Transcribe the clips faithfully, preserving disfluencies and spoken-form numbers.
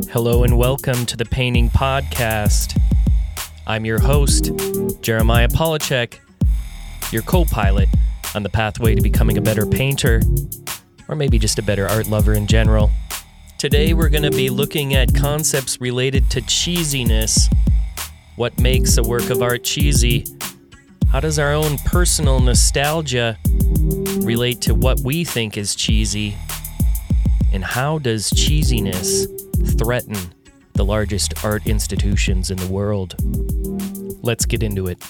Hello and welcome to the Painting Podcast. I'm your host, Jeremiah Polachek, your co-pilot on the pathway to becoming a better painter, or maybe just a better art lover in general. Today we're going to be looking at concepts related to cheesiness. What makes a work of art cheesy? How does our own personal nostalgia relate to what we think is cheesy? And how does cheesiness threaten the largest art institutions in the world? Let's get into it.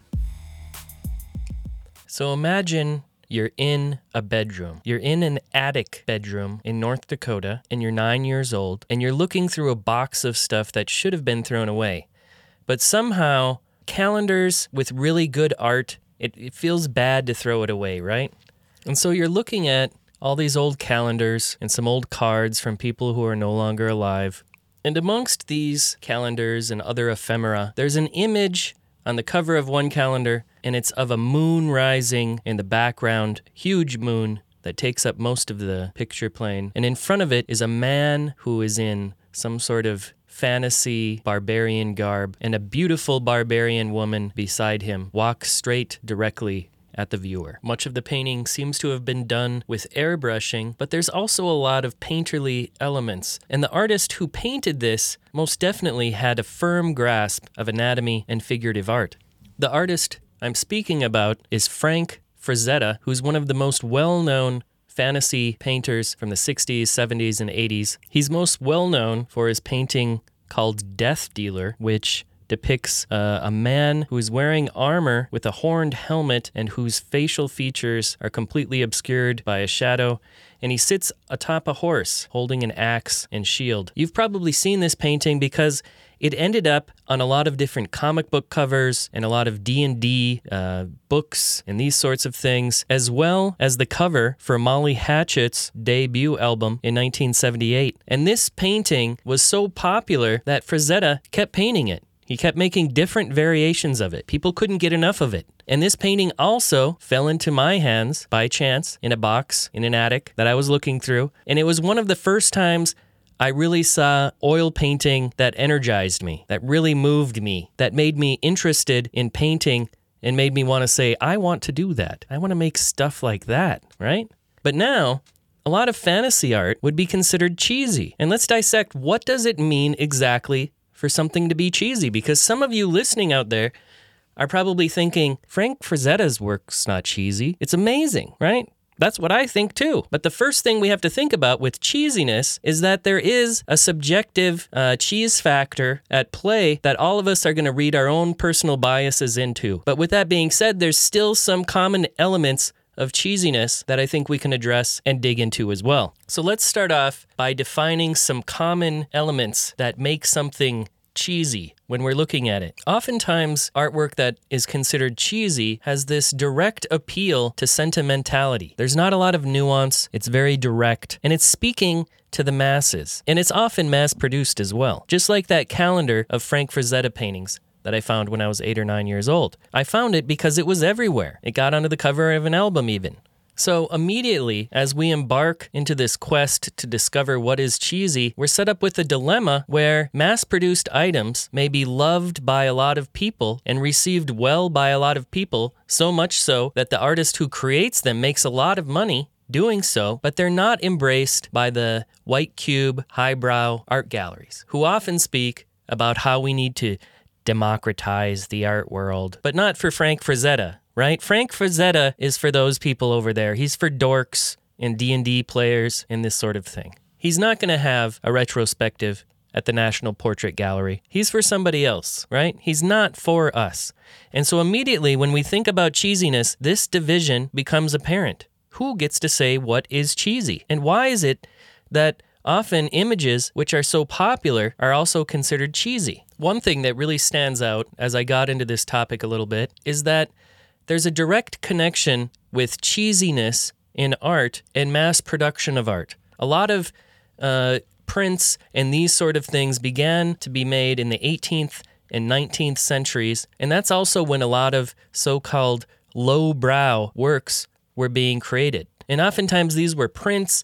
So imagine you're in a bedroom. You're in an attic bedroom in North Dakota, and you're nine years old, and you're looking through a box of stuff that should have been thrown away. But somehow, calendars with really good art, it, it feels bad to throw it away, right? And so you're looking at all these old calendars and some old cards from people who are no longer alive. And amongst these calendars and other ephemera, there's an image on the cover of one calendar, and it's of a moon rising in the background, huge moon that takes up most of the picture plane. And in front of it is a man who is in some sort of fantasy barbarian garb, and a beautiful barbarian woman beside him walks straight directly at the viewer. Much of the painting seems to have been done with airbrushing, but there's also a lot of painterly elements. And the artist who painted this most definitely had a firm grasp of anatomy and figurative art. The artist I'm speaking about is Frank Frazetta, who's one of the most well-known fantasy painters from the sixties, seventies, and eighties. He's most well-known for his painting called Death Dealer, which depicts uh, a man who is wearing armor with a horned helmet and whose facial features are completely obscured by a shadow, and he sits atop a horse holding an axe and shield. You've probably seen this painting because it ended up on a lot of different comic book covers and a lot of D and D uh, books and these sorts of things, as well as the cover for Molly Hatchet's debut album in nineteen seventy-eight. And this painting was so popular that Frazetta kept painting it. He kept making different variations of it. People couldn't get enough of it. And this painting also fell into my hands by chance in a box in an attic that I was looking through. And it was one of the first times I really saw oil painting that energized me, that really moved me, that made me interested in painting and made me want to say, I want to do that. I want to make stuff like that, right? But now, a lot of fantasy art would be considered cheesy. And let's dissect, what does it mean exactly for something to be cheesy? Because some of you listening out there are probably thinking, Frank Frazetta's work's not cheesy. It's amazing, right? That's what I think too. But the first thing we have to think about with cheesiness is that there is a subjective uh, cheese factor at play that all of us are going to read our own personal biases into. But with that being said, there's still some common elements of cheesiness that I think we can address and dig into as well. So let's start off by defining some common elements that make something cheesy when we're looking at it. Oftentimes, artwork that is considered cheesy has this direct appeal to sentimentality. There's not a lot of nuance, it's very direct, and it's speaking to the masses. And it's often mass-produced as well. Just like that calendar of Frank Frazetta paintings that I found when I was eight or nine years old. I found it because it was everywhere. It got onto the cover of an album even. So immediately, as we embark into this quest to discover what is cheesy, we're set up with a dilemma where mass-produced items may be loved by a lot of people and received well by a lot of people, so much so that the artist who creates them makes a lot of money doing so, but they're not embraced by the white cube, highbrow art galleries, who often speak about how we need to democratize the art world, but not for Frank Frazetta, right? Frank Frazetta is for those people over there. He's for dorks and D and D players and this sort of thing. He's not going to have a retrospective at the National Portrait Gallery. He's for somebody else, right? He's not for us. And so immediately when we think about cheesiness, this division becomes apparent. Who gets to say what is cheesy? And why is it that often images which are so popular are also considered cheesy? One thing that really stands out as I got into this topic a little bit is that there's a direct connection with cheesiness in art and mass production of art. A lot of uh, prints and these sort of things began to be made in the eighteenth and nineteenth centuries, and that's also when a lot of so-called lowbrow works were being created. And oftentimes these were prints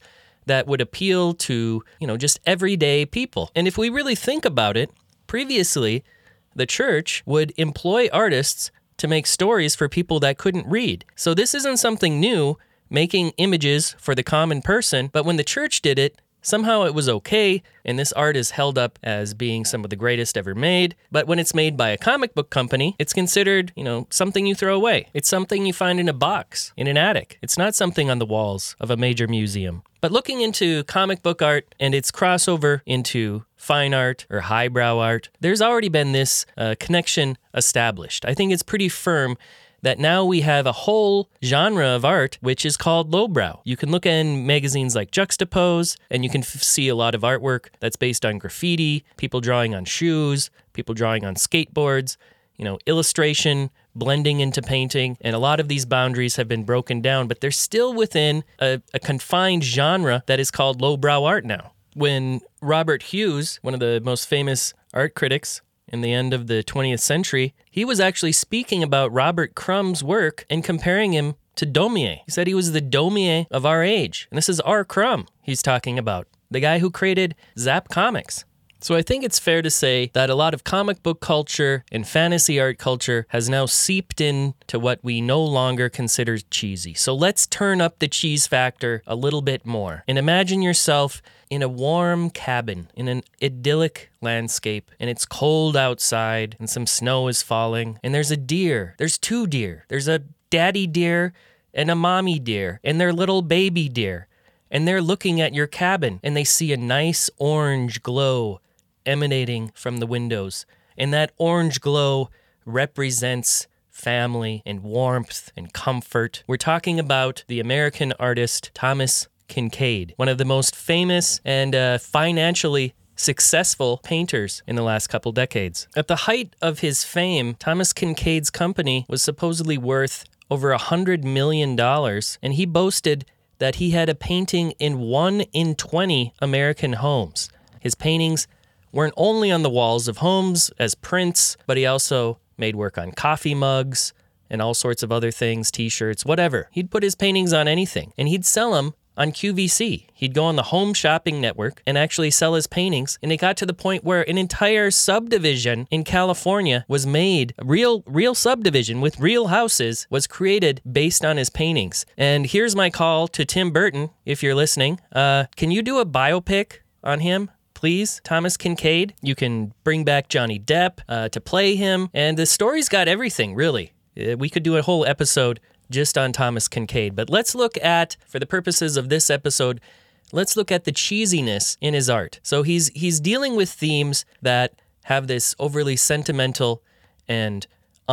that would appeal to, you know, just everyday people. And if we really think about it, previously, the church would employ artists to make stories for people that couldn't read. So this isn't something new, making images for the common person, but when the church did it, somehow it was okay, and this art is held up as being some of the greatest ever made. But when it's made by a comic book company, it's considered, you know, something you throw away. It's something you find in a box, in an attic. It's not something on the walls of a major museum. But looking into comic book art and its crossover into fine art or highbrow art, there's already been this uh, connection established. I think it's pretty firm that now we have a whole genre of art which is called lowbrow. You can look in magazines like Juxtapose, and you can f- see a lot of artwork that's based on graffiti, people drawing on shoes, people drawing on skateboards, you know, illustration, blending into painting, and a lot of these boundaries have been broken down, but they're still within a, a confined genre that is called lowbrow art now. When Robert Hughes, one of the most famous art critics in the end of the twentieth century, he was actually speaking about Robert Crumb's work and comparing him to Daumier. He said he was the Daumier of our age. And this is R. Crumb he's talking about, the guy who created Zap Comics. So I think it's fair to say that a lot of comic book culture and fantasy art culture has now seeped into what we no longer consider cheesy. So let's turn up the cheese factor a little bit more. And imagine yourself in a warm cabin in an idyllic landscape, and it's cold outside and some snow is falling, and there's a deer. There's two deer. There's a daddy deer and a mommy deer and their little baby deer. And they're looking at your cabin, and they see a nice orange glow emanating from the windows. And that orange glow represents family and warmth and comfort. We're talking about the American artist Thomas Kinkade, one of the most famous and uh, financially successful painters in the last couple decades. At the height of his fame, Thomas Kinkade's company was supposedly worth over one hundred million dollars, and he boasted that he had a painting in one in twenty American homes. His paintings weren't only on the walls of homes as prints, but he also made work on coffee mugs and all sorts of other things, t-shirts, whatever. He'd put his paintings on anything, and he'd sell them on Q V C. He'd go on the Home Shopping Network and actually sell his paintings, and it got to the point where an entire subdivision in California was made, a real, real subdivision with real houses was created based on his paintings. And here's my call to Tim Burton, if you're listening. Uh, can you do a biopic on him? Please, Thomas Kinkade. You can bring back Johnny Depp uh, to play him. And the story's got everything, really. Uh, we could do a whole episode just on Thomas Kinkade. But let's look at, for the purposes of this episode, let's look at the cheesiness in his art. So he's he's dealing with themes that have this overly sentimental and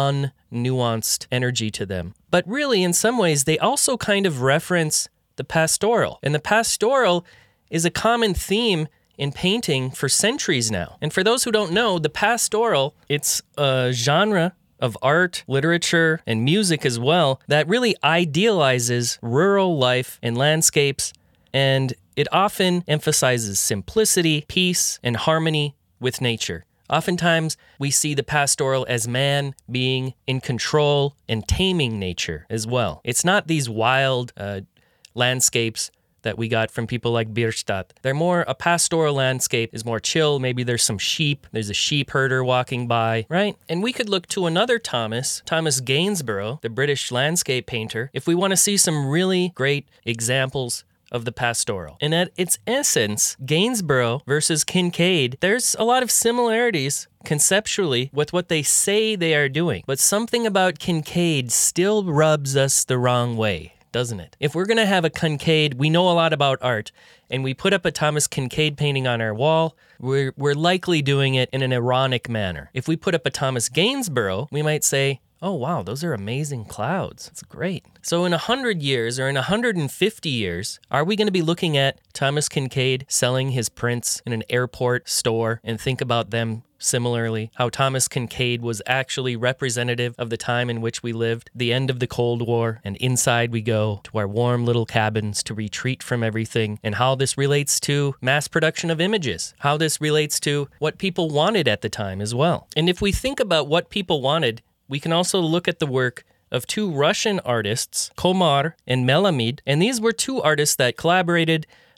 unnuanced energy to them. But really, in some ways, they also kind of reference the pastoral. And the pastoral is a common theme in painting for centuries now. And for those who don't know, the pastoral, it's a genre of art, literature, and music as well that really idealizes rural life and landscapes, and it often emphasizes simplicity, peace, and harmony with nature. Oftentimes, we see the pastoral as man being in control and taming nature as well. It's not these wild uh, landscapes that we got from people like Bierstadt. They're more, a pastoral landscape is more chill. Maybe there's some sheep. There's a sheep herder walking by, right? And we could look to another Thomas, Thomas Gainsborough, the British landscape painter, if we want to see some really great examples of the pastoral. And at its essence, Gainsborough versus Kinkade, there's a lot of similarities conceptually with what they say they are doing. But something about Kinkade still rubs us the wrong way, doesn't it? If we're going to have a Kinkade, we know a lot about art, and we put up a Thomas Kinkade painting on our wall, we're, we're likely doing it in an ironic manner. If we put up a Thomas Gainsborough, we might say, oh, wow, those are amazing clouds. It's great. So in one hundred years or in one hundred fifty years, are we going to be looking at Thomas Kinkade selling his prints in an airport store and think about them similarly? How Thomas Kinkade was actually representative of the time in which we lived, the end of the Cold War, and inside we go to our warm little cabins to retreat from everything, and how this relates to mass production of images, how this relates to what people wanted at the time as well. And if we think about what people wanted, we can also look at the work of two Russian artists, Komar and Melamid, and these were two artists that collaborated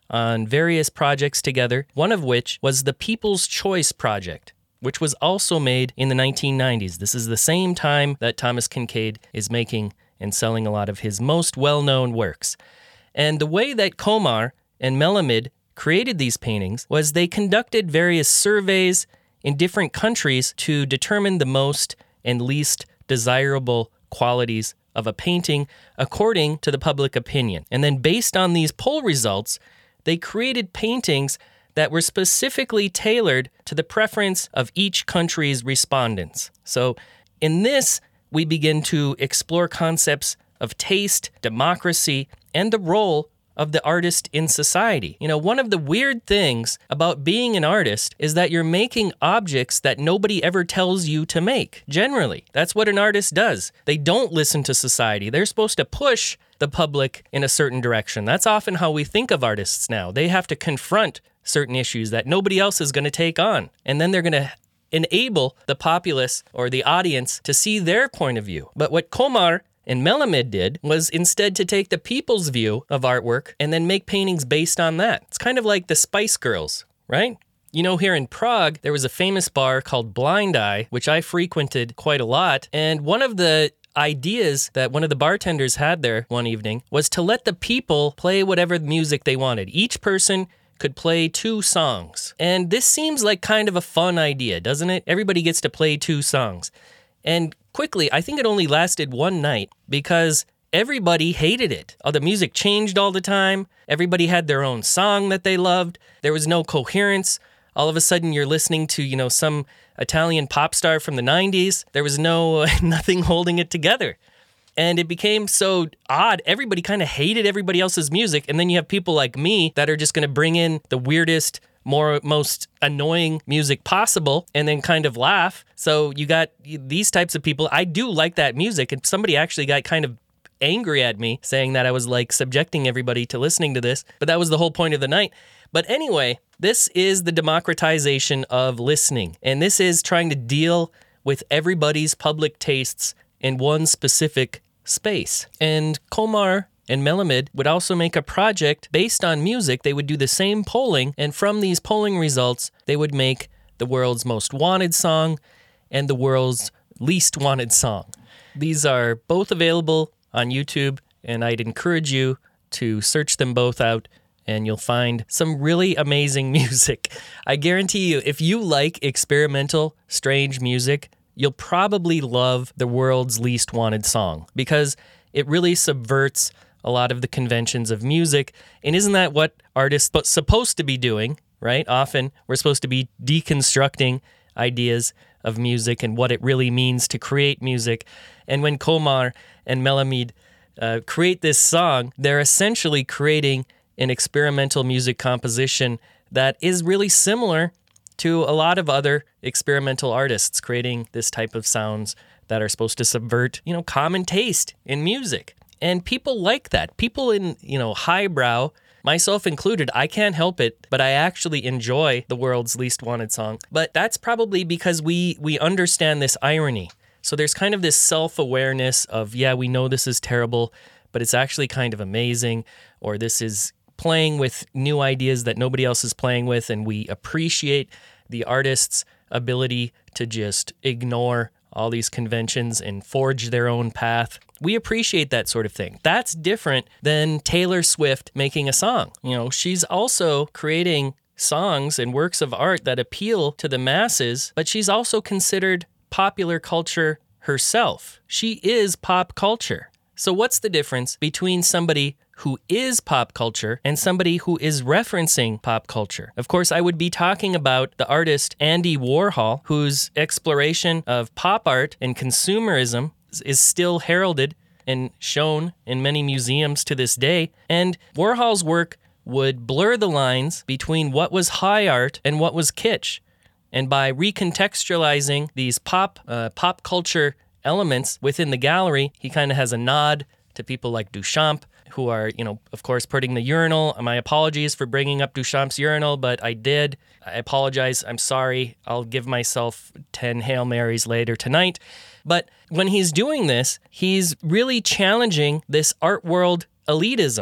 on various projects together, one of which was the People's Choice Project, which was also made in the nineteen nineties. This is the same time that Thomas Kinkade is making and selling a lot of his most well-known works. And the way that Komar and Melamed created these paintings was they conducted various surveys in different countries to determine the most and least desirable qualities of a painting according to the public opinion. And then based on these poll results, they created paintings that were specifically tailored to the preference of each country's respondents. So in this, we begin to explore concepts of taste, democracy, and the role of the artist in society. You know, one of the weird things about being an artist is that you're making objects that nobody ever tells you to make, generally. That's what an artist does. They don't listen to society. They're supposed to push the public in a certain direction. That's often how we think of artists now. They have to confront certain issues that nobody else is going to take on. And then they're going to enable the populace or the audience to see their point of view. But what Komar and Melamed did was instead to take the people's view of artwork and then make paintings based on that. It's kind of like the Spice Girls, right? You know, here in Prague, there was a famous bar called Blind Eye, which I frequented quite a lot. And one of the ideas that one of the bartenders had there one evening was to let the people play whatever music they wanted. Each person could play two songs. And this seems like kind of a fun idea, doesn't it? Everybody gets to play two songs. And quickly, I think it only lasted one night because everybody hated it. Oh, the music changed all the time. Everybody had their own song that they loved. There was no coherence. All of a sudden, you're listening to, you know, some Italian pop star from the nineties. There was no nothing holding it together. And it became so odd. Everybody kind of hated everybody else's music. And then you have people like me that are just going to bring in the weirdest, more most annoying music possible and then kind of laugh. So you got these types of people. I do like that music, and somebody actually got kind of angry at me saying that I was like subjecting everybody to listening to this, but that was the whole point of the night. But anyway, this is the democratization of listening, and this is trying to deal with everybody's public tastes in one specific space. And Komar and Melamed would also make a project based on music. They would do the same polling, and from these polling results, they would make the world's most wanted song and the world's least wanted song. These are both available on YouTube, and I'd encourage you to search them both out, and you'll find some really amazing music. I guarantee you, if you like experimental, strange music, you'll probably love the world's least wanted song, because it really subverts a lot of the conventions of music. And isn't that what artists are supposed to be doing, right? Often we're supposed to be deconstructing ideas of music and what it really means to create music. And when Komar and Melamed uh, create this song, they're essentially creating an experimental music composition that is really similar to a lot of other experimental artists creating this type of sounds that are supposed to subvert, you know, common taste in music. And people like that. People in, you know, highbrow, myself included, I can't help it, but I actually enjoy the world's least wanted song. But that's probably because we we understand this irony. So there's kind of this self-awareness of, yeah, we know this is terrible, but it's actually kind of amazing, or this is playing with new ideas that nobody else is playing with, and we appreciate the artist's ability to just ignore all these conventions and forge their own path. We appreciate that sort of thing. That's different than Taylor Swift making a song. You know, she's also creating songs and works of art that appeal to the masses, but she's also considered popular culture herself. She is pop culture. So what's the difference between somebody who is pop culture and somebody who is referencing pop culture? Of course, I would be talking about the artist Andy Warhol, whose exploration of pop art and consumerism is still heralded and shown in many museums to this day. And Warhol's work would blur the lines between what was high art and what was kitsch. And by recontextualizing these pop uh, pop culture elements within the gallery, he kind of has a nod to people like Duchamp, who are, you know, of course, putting the urinal. My apologies for bringing up Duchamp's urinal, but I did. I apologize. I'm sorry. I'll give myself ten Hail Marys later tonight. But when he's doing this, he's really challenging this art world elitism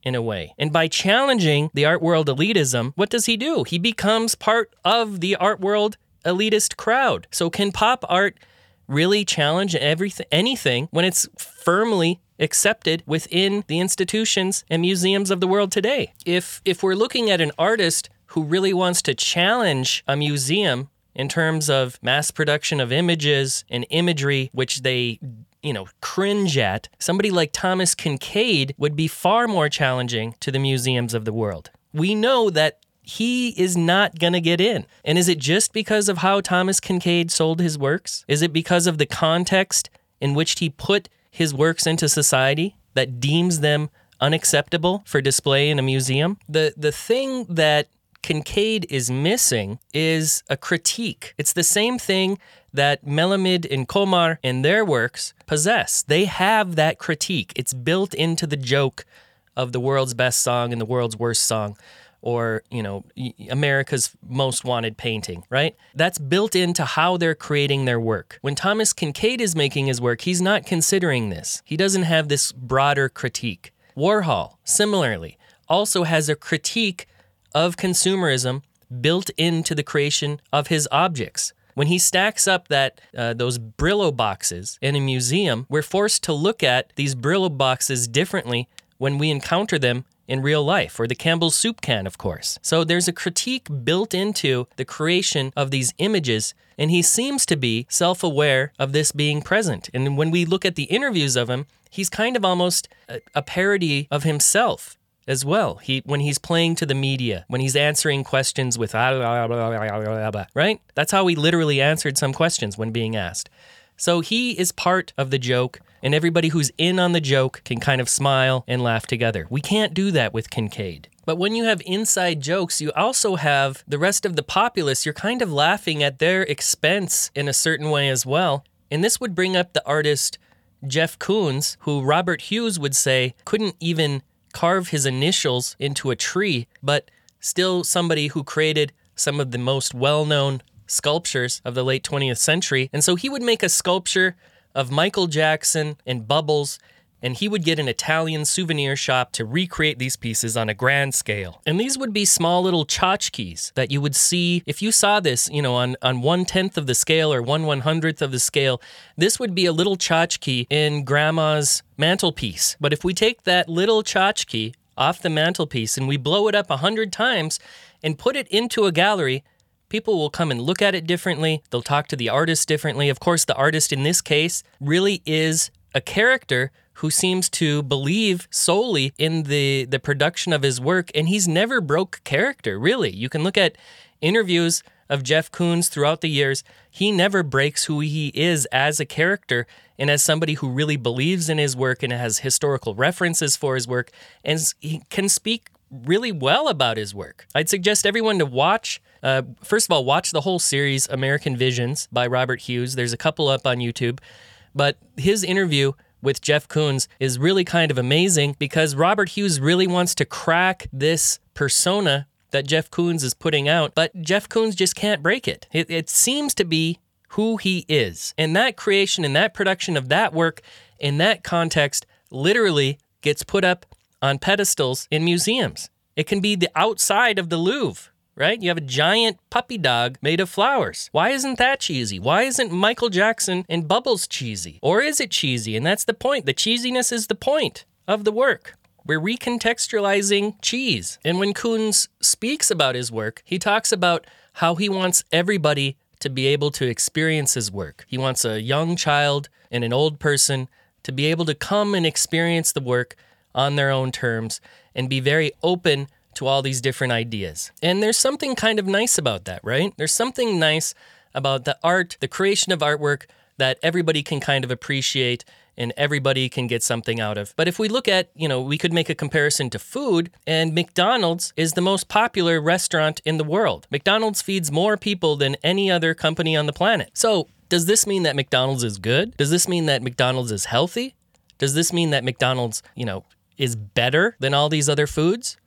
in a way. And by challenging the art world elitism, what does he do? He becomes part of the art world elitist crowd. So can pop art really challenge everything, anything when it's firmly accepted within the institutions and museums of the world today? If if we're looking at an artist who really wants to challenge a museum in terms of mass production of images and imagery, which they, you know, cringe at, somebody like Thomas Kinkade would be far more challenging to the museums of the world. We know that he is not going to get in. And is it just because of how Thomas Kinkade sold his works? Is it because of the context in which he put his works into society that deems them unacceptable for display in a museum? The the thing that Kinkade is missing is a critique. It's the same thing that Melamed and Komar in their works possess. They have that critique. It's built into the joke of the world's best song and the world's worst song, or, you know, America's most wanted painting, right? That's built into how they're creating their work. When Thomas Kinkade is making his work, he's not considering this. He doesn't have this broader critique. Warhol, similarly, also has a critique of consumerism built into the creation of his objects. When he stacks up that uh, those Brillo boxes in a museum, we're forced to look at these Brillo boxes differently when we encounter them in real life, or the Campbell's soup can, of course. So there's a critique built into the creation of these images, and he seems to be self-aware of this being present. And when we look at the interviews of him, he's kind of almost a, a parody of himself as well. He when he's playing to the media, when he's answering questions with blah, blah, blah, blah, right? That's how he literally answered some questions when being asked. So he is part of the joke, and everybody who's in on the joke can kind of smile and laugh together. We can't do that with Kinkade. But when you have inside jokes, you also have the rest of the populace. You're kind of laughing at their expense in a certain way as well. And this would bring up the artist Jeff Koons, who Robert Hughes would say couldn't even carve his initials into a tree, but still somebody who created some of the most well-known sculptures of the late twentieth century. And so he would make a sculpture of Michael Jackson and Bubbles, and he would get an Italian souvenir shop to recreate these pieces on a grand scale. And these would be small little tchotchkes that you would see, if you saw this, you know, on, on one-tenth of the scale or one one-hundredth of the scale, this would be a little tchotchke in grandma's mantelpiece. But if we take that little tchotchke off the mantelpiece and we blow it up a hundred times and put it into a gallery, people will come and look at it differently. They'll talk to the artist differently. Of course, the artist in this case really is a character who seems to believe solely in the, the production of his work, and he's never broke character, really. You can look at interviews of Jeff Koons throughout the years. He never breaks who he is as a character and as somebody who really believes in his work and has historical references for his work, and he can speak really well about his work. I'd suggest everyone to watch, uh, first of all, watch the whole series, American Visions by Robert Hughes. There's a couple up on YouTube, but his interview with Jeff Koons is really kind of amazing because Robert Hughes really wants to crack this persona that Jeff Koons is putting out, but Jeff Koons just can't break it. It, it seems to be who he is. And that creation and that production of that work in that context literally gets put up on pedestals in museums. It can be the outside of the Louvre, right? You have a giant puppy dog made of flowers. Why isn't that cheesy? Why isn't Michael Jackson and Bubbles cheesy? Or is it cheesy? And that's the point. The cheesiness is the point of the work. We're recontextualizing cheese. And when Koons speaks about his work, he talks about how he wants everybody to be able to experience his work. He wants a young child and an old person to be able to come and experience the work on their own terms and be very open to all these different ideas. And there's something kind of nice about that, right? There's something nice about the art, the creation of artwork that everybody can kind of appreciate and everybody can get something out of. But if we look at, you know, we could make a comparison to food, and McDonald's is the most popular restaurant in the world. McDonald's feeds more people than any other company on the planet. So does this mean that McDonald's is good? Does this mean that McDonald's is healthy? Does this mean that McDonald's, you know, is better than all these other foods?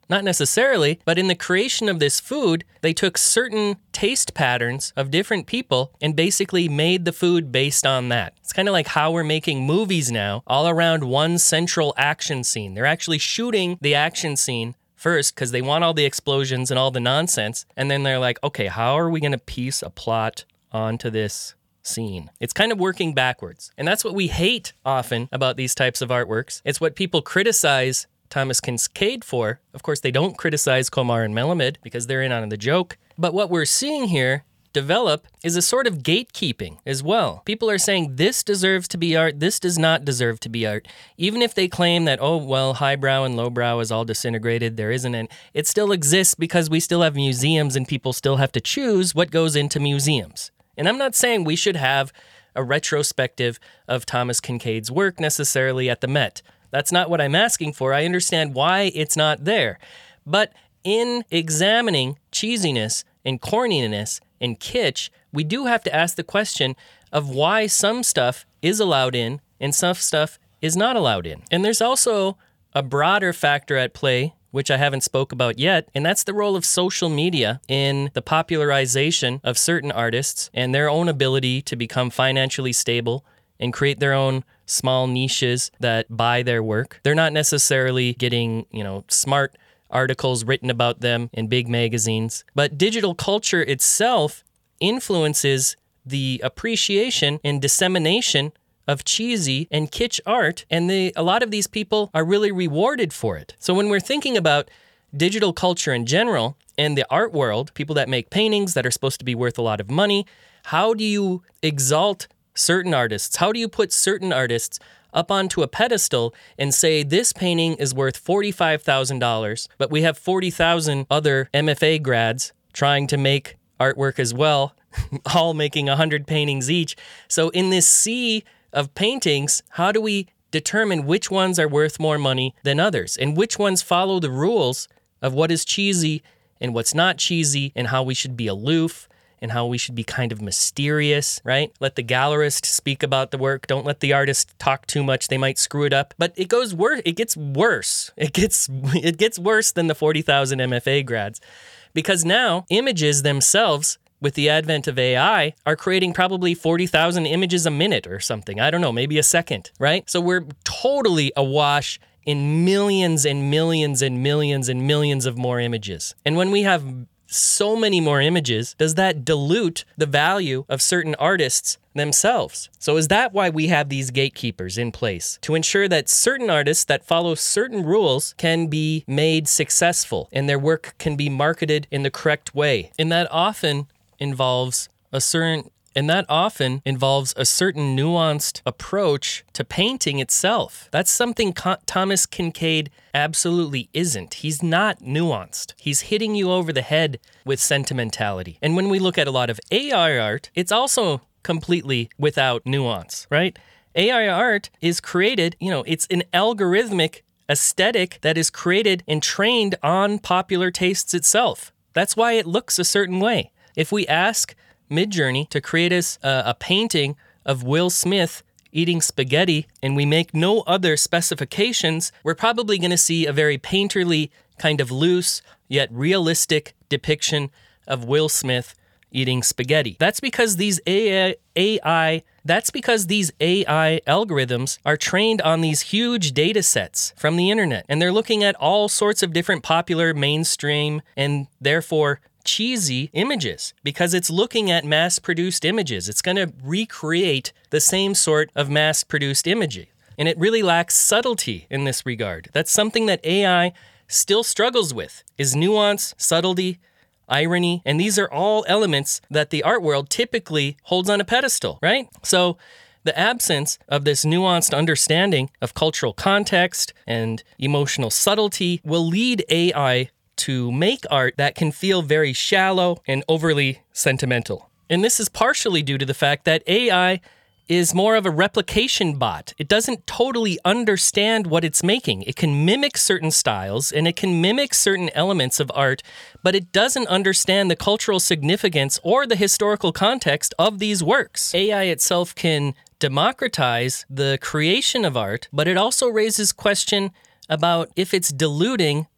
Not necessarily, but in the creation of this food, they took certain taste patterns of different people and basically made the food based on that. It's kind of like how we're making movies now, all around one central action scene. They're actually shooting the action scene first because they want all the explosions and all the nonsense, and then they're like, okay, how are we going to piece a plot onto this scene? It's kind of working backwards. And that's what we hate often about these types of artworks. It's what people criticize Thomas Kinkade for. Of course, they don't criticize Komar and Melamed because they're in on the joke. But what we're seeing here develop is a sort of gatekeeping as well. People are saying this deserves to be art, this does not deserve to be art. Even if they claim that, oh, well, highbrow and lowbrow is all disintegrated, there isn't an... It still exists because we still have museums and people still have to choose what goes into museums. And I'm not saying we should have a retrospective of Thomas Kinkade's work necessarily at the Met. That's not what I'm asking for. I understand why it's not there. But in examining cheesiness and corniness and kitsch, we do have to ask the question of why some stuff is allowed in and some stuff is not allowed in. And there's also a broader factor at play, which I haven't spoke about yet, and that's the role of social media in the popularization of certain artists and their own ability to become financially stable and create their own small niches that buy their work. They're not necessarily getting, you know, smart articles written about them in big magazines, but digital culture itself influences the appreciation and dissemination of cheesy and kitsch art, and they, a lot of these people are really rewarded for it. So when we're thinking about digital culture in general and the art world, people that make paintings that are supposed to be worth a lot of money, how do you exalt certain artists? How do you put certain artists up onto a pedestal and say this painting is worth forty-five thousand dollars, but we have forty thousand other M F A grads trying to make artwork as well, all making one hundred paintings each. So in this sea of paintings, how do we determine which ones are worth more money than others and which ones follow the rules of what is cheesy and what's not cheesy and how we should be aloof and how we should be kind of mysterious, right? Let the gallerist speak about the work. Don't let the artist talk too much. They might screw it up. But it goes worse. It gets worse. It gets it gets worse than the forty thousand M F A grads. Because now images themselves, with the advent of A I, are creating probably forty thousand images a minute or something. I don't know, maybe a second, right? So we're totally awash in millions and millions and millions and millions of more images. And when we have so many more images, does that dilute the value of certain artists themselves? So is that why we have these gatekeepers in place? To ensure that certain artists that follow certain rules can be made successful and their work can be marketed in the correct way. And that often involves a certain And that often involves a certain nuanced approach to painting itself. That's something Co- Thomas Kinkade absolutely isn't. He's not nuanced. He's hitting you over the head with sentimentality. And when we look at a lot of A I art, it's also completely without nuance, right? A I art is created, you know, it's an algorithmic aesthetic that is created and trained on popular tastes itself. That's why it looks a certain way. If we ask Midjourney to create us a, a painting of Will Smith eating spaghetti and we make no other specifications, we're probably going to see a very painterly, kind of loose, yet realistic depiction of Will Smith eating spaghetti. That's because these A I, A I that's because these A I algorithms are trained on these huge data sets from the internet, and they're looking at all sorts of different popular, mainstream, and therefore cheesy images because it's looking at mass-produced images. It's going to recreate the same sort of mass-produced image. And it really lacks subtlety in this regard. That's something that A I still struggles with, is nuance, subtlety, irony, and these are all elements that the art world typically holds on a pedestal, right? So the absence of this nuanced understanding of cultural context and emotional subtlety will lead A I to make art that can feel very shallow and overly sentimental. And this is partially due to the fact that A I is more of a replication bot. It doesn't totally understand what it's making. It can mimic certain styles and it can mimic certain elements of art, but it doesn't understand the cultural significance or the historical context of these works. A I itself can democratize the creation of art, but it also raises question about if it's diluting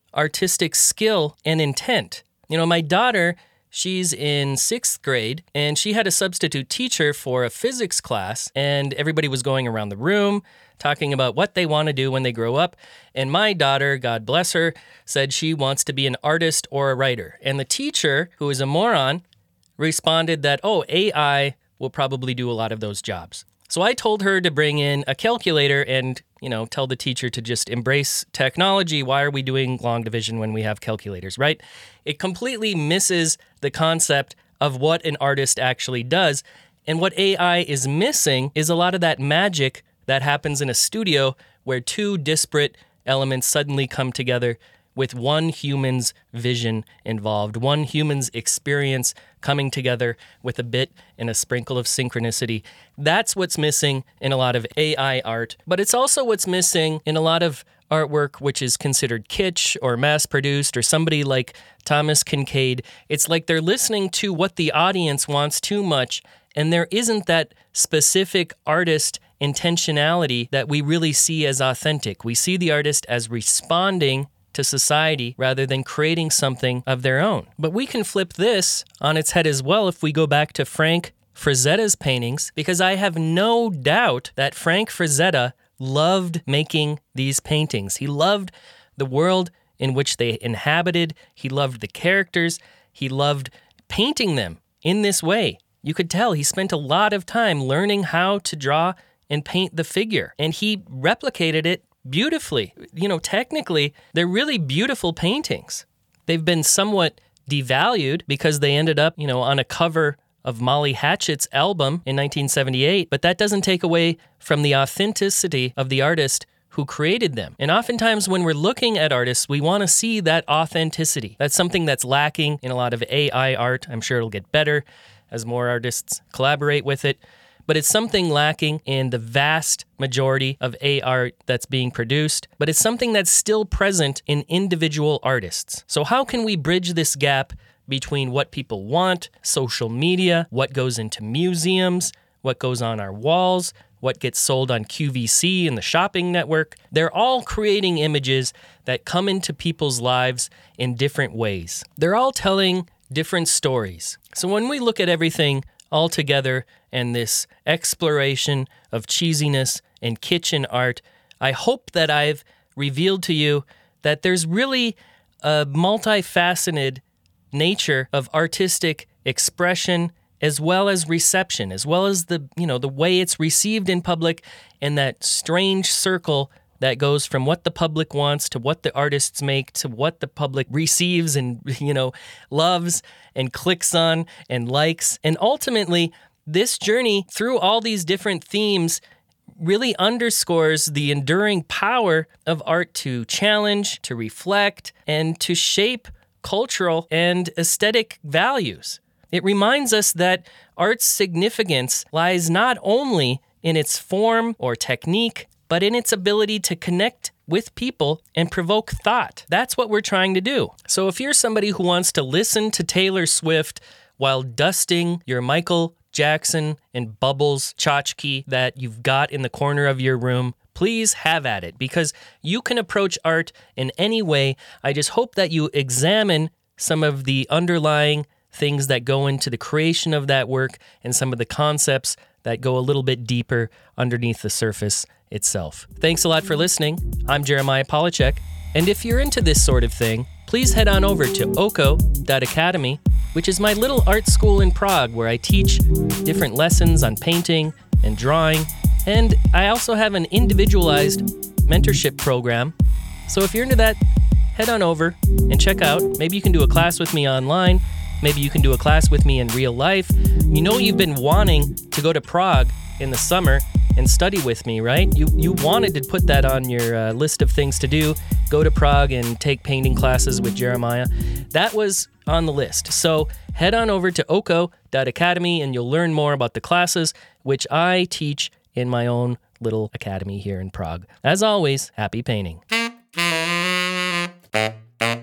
artistic skill and intent. You know, my daughter, she's in sixth grade, and she had a substitute teacher for a physics class, and everybody was going around the room talking about what they want to do when they grow up. And my daughter, God bless her, said she wants to be an artist or a writer. And the teacher, who is a moron, responded that, oh, A I will probably do a lot of those jobs. So I told her to bring in a calculator and, you know, tell the teacher to just embrace technology. Why are we doing long division when we have calculators, right? It completely misses the concept of what an artist actually does. And what A I is missing is a lot of that magic that happens in a studio where two disparate elements suddenly come together with one human's vision involved, one human's experience coming together with a bit and a sprinkle of synchronicity. That's what's missing in a lot of A I art, but it's also what's missing in a lot of artwork which is considered kitsch or mass-produced, or somebody like Thomas Kinkade. It's like they're listening to what the audience wants too much, and there isn't that specific artist intentionality that we really see as authentic. We see the artist as responding to society rather than creating something of their own. But we can flip this on its head as well if we go back to Frank Frazetta's paintings, because I have no doubt that Frank Frazetta loved making these paintings. He loved the world in which they inhabited. He loved the characters. He loved painting them in this way. You could tell he spent a lot of time learning how to draw and paint the figure, and he replicated it beautifully. You know, technically, they're really beautiful paintings. They've been somewhat devalued because they ended up, you know, on a cover of Molly Hatchet's album in nineteen seventy-eight, but that doesn't take away from the authenticity of the artist who created them. And oftentimes when we're looking at artists, we want to see that authenticity. That's something that's lacking in a lot of A I art. I'm sure it'll get better as more artists collaborate with it. But it's something lacking in the vast majority of A I art that's being produced, but it's something that's still present in individual artists. So how can we bridge this gap between what people want, social media, what goes into museums, what goes on our walls, what gets sold on Q V C and the shopping network? They're all creating images that come into people's lives in different ways. They're all telling different stories. So when we look at everything all together and this exploration of cheesiness and kitchen art, I hope that I've revealed to you that there's really a multifaceted nature of artistic expression as well as reception, as well as the, you know, the way it's received in public, and that strange circle that goes from what the public wants to what the artists make to what the public receives and, you know, loves and clicks on and likes. And ultimately, this journey through all these different themes really underscores the enduring power of art to challenge, to reflect, and to shape cultural and aesthetic values. It reminds us that art's significance lies not only in its form or technique, but in its ability to connect with people and provoke thought. That's what we're trying to do. So if you're somebody who wants to listen to Taylor Swift while dusting your Michael Jackson and Bubbles tchotchke that you've got in the corner of your room, please have at it, because you can approach art in any way. I just hope that you examine some of the underlying things that go into the creation of that work and some of the concepts that go a little bit deeper underneath the surface itself. Thanks a lot for listening. I'm Jeremiah Polachek, and if you're into this sort of thing, please head on over to oko dot academy, which is my little art school in Prague where I teach different lessons on painting and drawing, and I also have an individualized mentorship program. So if you're into that, head on over and check out. Maybe you can do a class with me online. Maybe you can do a class with me in real life. You know you've been wanting to go to Prague in the summer and study with me, right? You you wanted to put that on your uh, list of things to do, go to Prague and take painting classes with Jeremiah. That was on the list. So head on over to oko dot academy and you'll learn more about the classes, which I teach in my own little academy here in Prague. As always, happy painting.